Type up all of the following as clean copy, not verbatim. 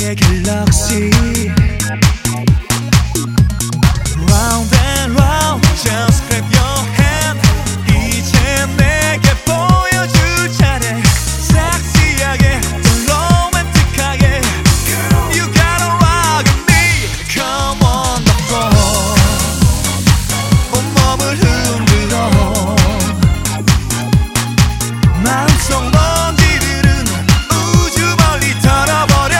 나의 갤럭시 Round and round Just grab your hand 이제 내게 보여줄 차례 섹시하게 또 로맨틱하게 You gotta rock me Come on the floor 온몸을 흔들어 마음속 먼지들은 우주 멀리 털어버려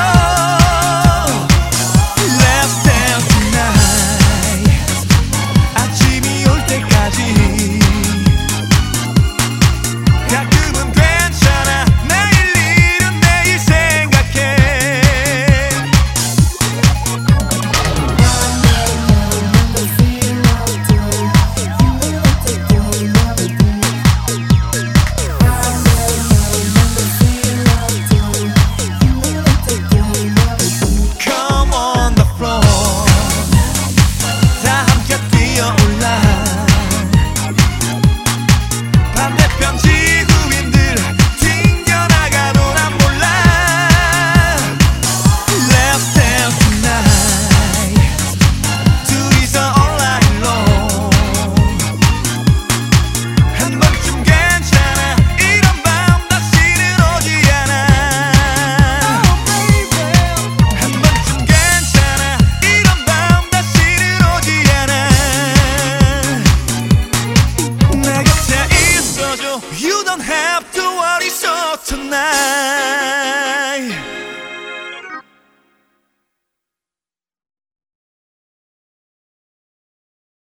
Let's dance tonight 아침이 올 때까지 가끔은 괜찮아 내일 일은 내일 생각해 Come on the floor 다 함께 뛰어올라 반대편 지구인들 튕겨나가도 난 몰라 Let's dance tonight 둘이서 all night long 한 번쯤 괜찮아 이런 밤 다시는 오지 않아 한 번쯤 괜찮아 이런 밤 다시는 오지 않아 내 곁에 있어줘 You don't have to worry so tonight